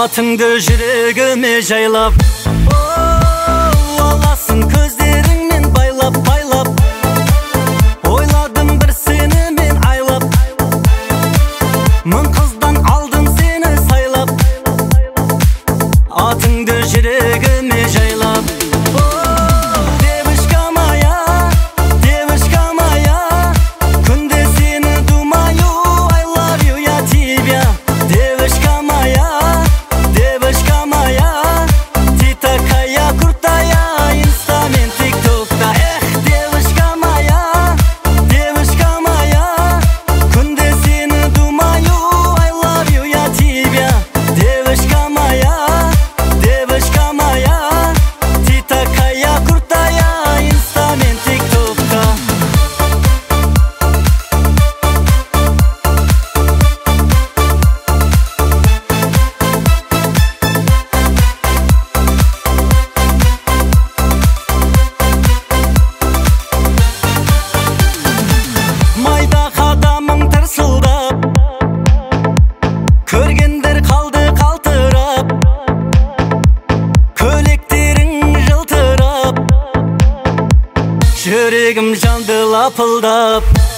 Atыңды жүрегіме жайлап, аласың көздеріңмен байлап, ойладым бір сені мен айлап, мың қыздан алдым сені сайлап. Атыңды жүрегіме жайлап, девушка моя, күнде сені думаю, I love you, я тебя. Девушка моя, ты такая крутая, инстамент, тиктокта. Эх, девушка моя, күнде сені думаю, I love you, я тебя. Девушка моя, ты такая крутая, инстамент, тиктокта. Майда қадамың тырсылдап, көргендер қалды қалтырап, көйлектерің жылтырап, жүрегім жанды лапылдап.